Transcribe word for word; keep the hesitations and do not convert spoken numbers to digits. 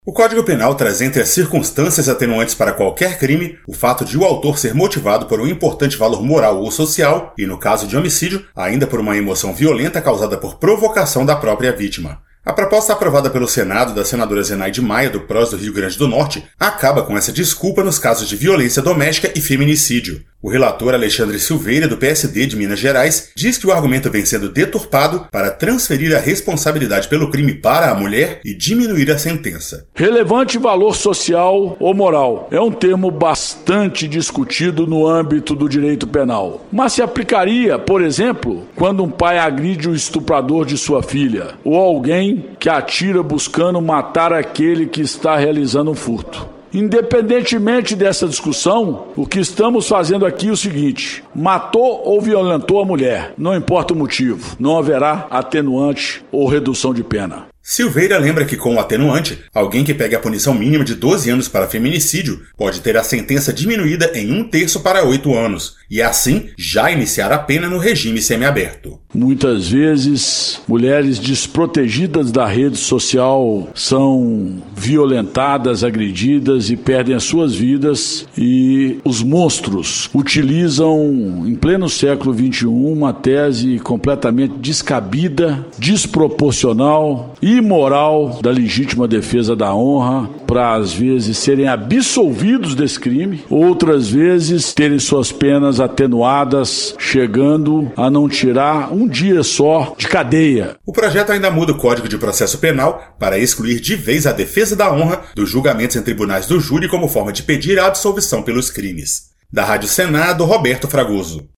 O Código Penal traz entre as circunstâncias atenuantes para qualquer crime o fato de o autor ser motivado por um importante valor moral ou social e, no caso de homicídio, ainda por uma emoção violenta causada por provocação da própria vítima. A proposta aprovada pelo Senado da senadora Zenaide Maia, do P R O S do Rio Grande do Norte, acaba com essa desculpa nos casos de violência doméstica e feminicídio. O relator Alexandre Silveira, do P S D de Minas Gerais, diz que o argumento vem sendo deturpado para transferir a responsabilidade pelo crime para a mulher e diminuir a sentença. Relevante valor social ou moral é um termo bastante discutido no âmbito do direito penal, mas se aplicaria, por exemplo, quando um pai agride o estuprador de sua filha ou alguém que atira buscando matar aquele que está realizando um furto. Independentemente dessa discussão, o que estamos fazendo aqui é o seguinte: matou ou violentou a mulher, não importa o motivo, não haverá atenuante ou redução de pena. Silveira lembra que, com o atenuante, alguém que pegue a punição mínima de doze anos para feminicídio pode ter a sentença diminuída em um terço para oito anos, e assim já iniciar a pena no regime semiaberto. Muitas vezes, mulheres desprotegidas da rede social são violentadas, agredidas e perdem as suas vidas, e os monstros utilizam, em pleno século vinte e um, uma tese completamente descabida, desproporcional e imoral da legítima defesa da honra para, às vezes, serem absolvidos desse crime, outras vezes terem suas penas atenuadas, chegando a não tirar um dia só de cadeia. O projeto ainda muda o Código de Processo Penal para excluir de vez a defesa da honra dos julgamentos em tribunais do júri como forma de pedir a absolvição pelos crimes. Da Rádio Senado, Roberto Fragoso.